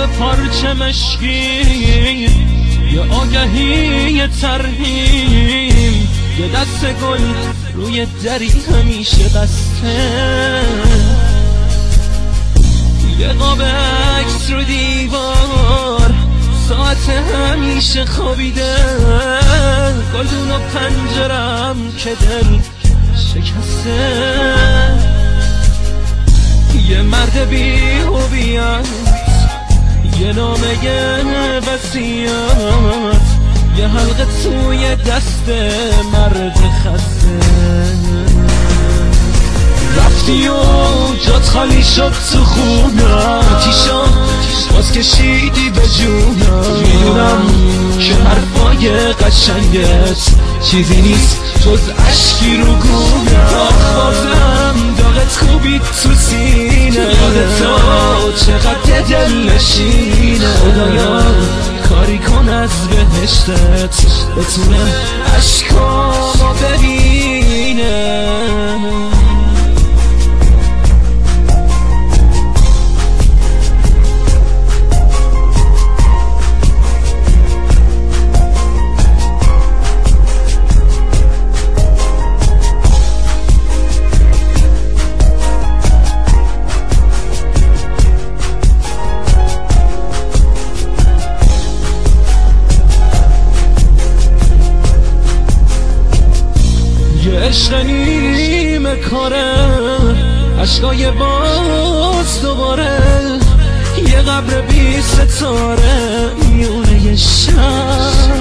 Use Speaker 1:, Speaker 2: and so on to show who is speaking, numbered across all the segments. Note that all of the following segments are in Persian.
Speaker 1: پارچه مشکی، یه آگهی، یه ترهیم، یه دست گل روی دری همیشه بسته، یه قاب عکس رو دیوار، ساعت همیشه خوابیده، گلدون و پنجرم که دل شکسته، یه مرد بی هویت، یه نامه وصیت، یه حلقه توی دست مرد خسته. رفتی و جات خالی شد تو خونم، تیشا باز کشیدی به جونم، میدونم که حرفای قشنگت چیزی نیست جز اشکی رو گونم، خوابم داغت خوبی تو سینه، یاد تو چقدر دل نشینه، خدایا کاری کن از بهشتت بتونه اشکامو ببینه. عشق نیمه کاره، عشقای باز دوباره، یه قبر بی ستاره میونه شب،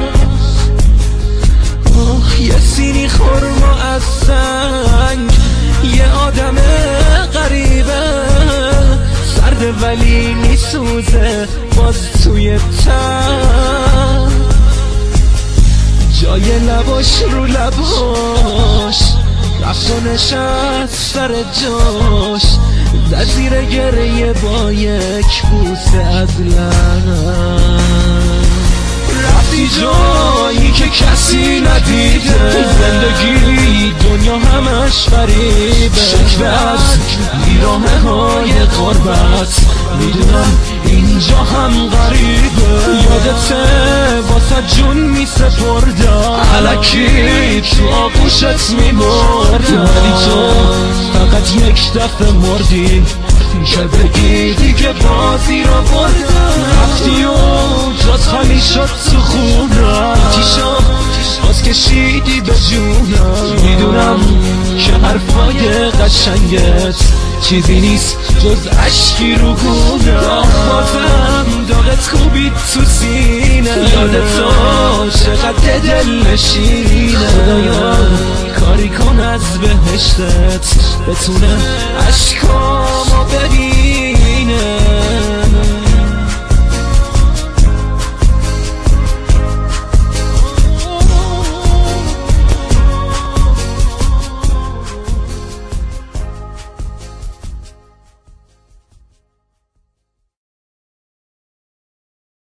Speaker 1: یه سینی خورما از سنگ، یه آدم غریبه، سرده ولی میسوزه باز توی تن، جای لباش رو لباش رفت و نشست سر جاش، در زیر گریه با یک بوسه از لب، رفتی جایی که کسی ندیده، زندگی دنیا همش فریبه، شکوه از بیراهه های غربت، میدونم اینجا هم غریبه، یادته واسه جون میسپردم، الکی تو آغوشت میمردم، ولی تو فقط یک دفعه مردی که بگیدی که بازی رو بردم، رفتی و جات خالی شد تو خونم، تیشا باز کشیدی به جونم، میدونم که حرفای قشنگت چیزی نیست جز اشکی رو گونم، بازم داغت خوبی تو سینه، یاد تو چقدر دل نشینه، خدایا کاری کن از بهشتت بتونه اشکامو ببینه.